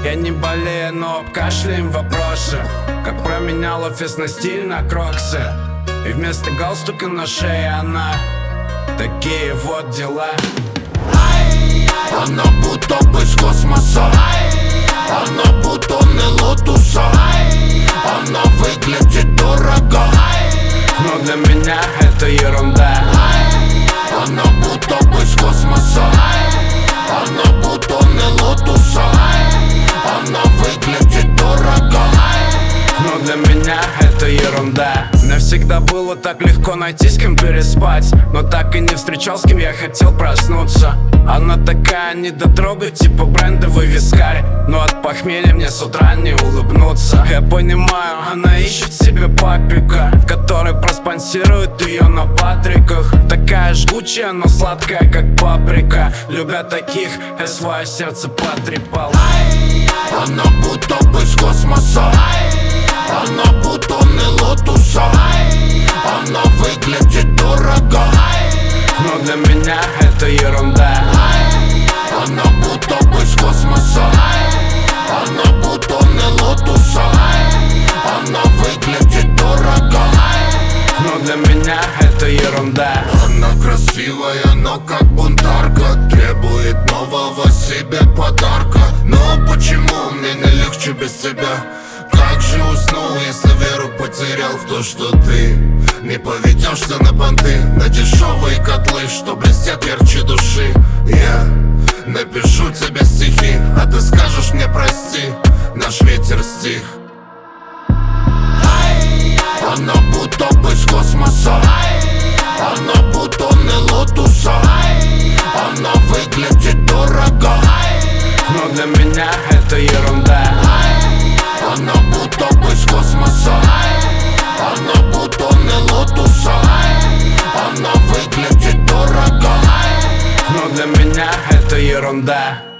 Я не болею, но кашляем вопросы. Как променял офис на стиль на кроксы. И вместо галстука на шее она. Такие вот дела. Она будто бы с космоса. Она бутоны лотуса. Она выглядит дорого, но для меня это ерунда. Она будто бы с космоса. Она бутоны лотуса. Она выглядит дорого, но для меня это ерунда. Мне всегда было так легко найти с кем переспать, но так и не встречал, с кем я хотел проснуться. Она такая недотрога, типа брендовый вискарь, но от похмелья мне с утра не улыбнуться. Я понимаю, она ищет себе папика, который проспонсирует ее на патриках. Такая жгучая, но сладкая, как паприка. Любя таких, я свое сердце потрепал. Она будто бы с космоса. Она бутоны лотуса. Она выглядит дорого, но для меня это ерунда. Она будто бы с космоса. Она бутоны лотуса. Она выглядит дорого, но для меня это ерунда. Она красивая, но как бунтарка. Требует нового себе подарка. Но почему мне не легче без тебя? Как же уснул, если веру потерял в то, что ты не поведешься на понты, на дешевые котлы, что блестят ярче души. Я напишу тебе стихи, а ты скажешь мне прости, наш ветер стих. Она будто бы с космоса. Она бутоны лотуса. Она выглядит дорого, но для меня это ерунда. Она будто бы с космоса. Она бутоны лотуса. Она выглядит дорого, но для меня это ерунда.